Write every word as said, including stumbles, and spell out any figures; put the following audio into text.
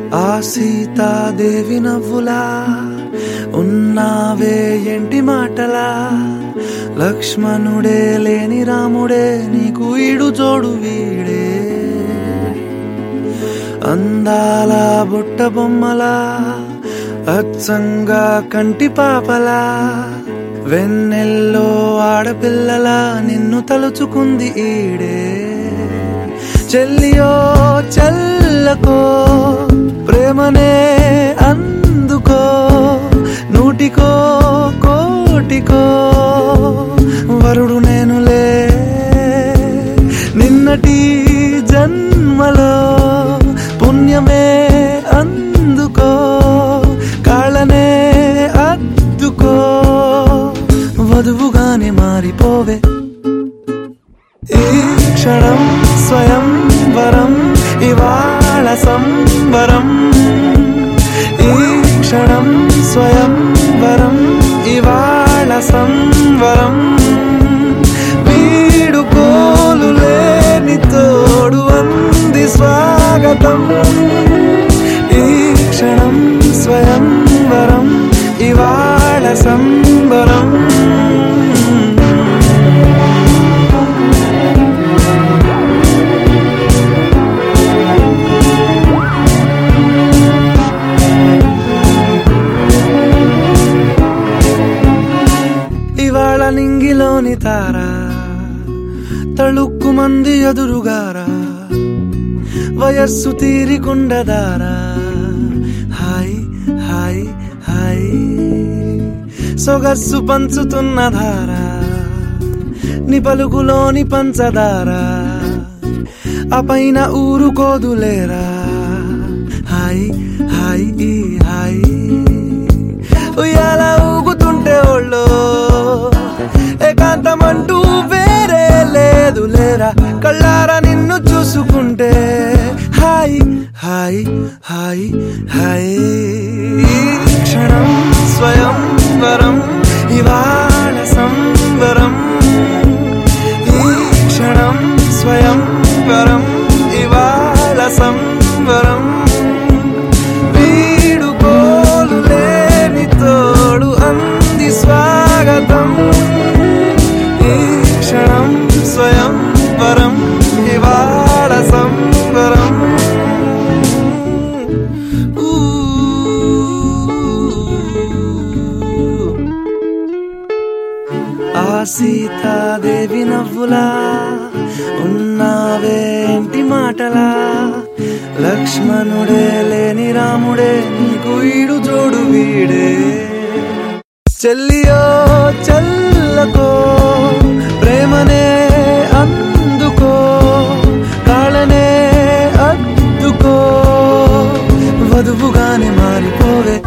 ఆ సీతాదేవి నవ్వులా ఉన్నావే ఎంటి మాటలా, లక్ష్మణుడే లేని రాముడే నీకు ఈడు జోడు వీడే. అందాల బుట్ట బొమ్మలా అచ్చంగా కంటి పాపలా, వెన్నెల్లో ఆడపిల్లలా నిన్ను తలుచుకుంది ఈడే. చెల్లియో చెల్లకో ప్రేమనే అందుకో, నూటికో కోటికో వరుడు నేనులే. నిన్నటి జన్మలో పుణ్యమే అందుకో, కాళ్ళనే అద్దుకో, వధువుగానే మారిపోవే. ఈ క్షణం స్వయం వరం ఇవాళ సంబరం, ఈ క్షణం స్వయం వరం ఇవాళ సంవరం. వీడుకోలు లేని తోడు అంది స్వాగతం, ఈ క్షణం స్వయం వరం ఇవాళ సంబరం. ఇవాళ నింగిలోని తారా తళుక్కు మంది ఎదురుగారా, వయస్సు తీరికుండదారా. హాయ్ హాయ్ హాయ్ సొగస్సు పంచుతున్న ధారా, ని పలుకులోని పంచదారా, ఆ పైన ఊరుకోదులేరా. హాయ్ హాయ్ ఈ హాయ్ ఉయ్యాల ఊగుతుంటే ఒళ్ళో ఏకాంతమంటూ వేరే లేదు లేరా. కళ్ళారా నిన్ను చూసుకుంటే హాయ్ హాయ్ హాయ్ హాయ్. క్షణం స్వయం వరం ఇవాళ సంవరం, ఈ క్షణం స్వయం వరం ఇవాళ సంవరం. వీడుకోలు లేని తోడు అంది స్వాగతం, ఈ క్షణం స్వయం వరం ఇవాళ సంవరం. ఆ సీతాదేవి నవ్వులా ఉన్నావే ఎంటి మాటలా, లక్ష్మణుడే లేని రాముడే నీకు ఈడు జోడు వీడే. చెల్లియో చెల్లకో ప్రేమనే అందుకో, కాళ్ళనే అద్దుకో, వధువుగానే మారిపోవే.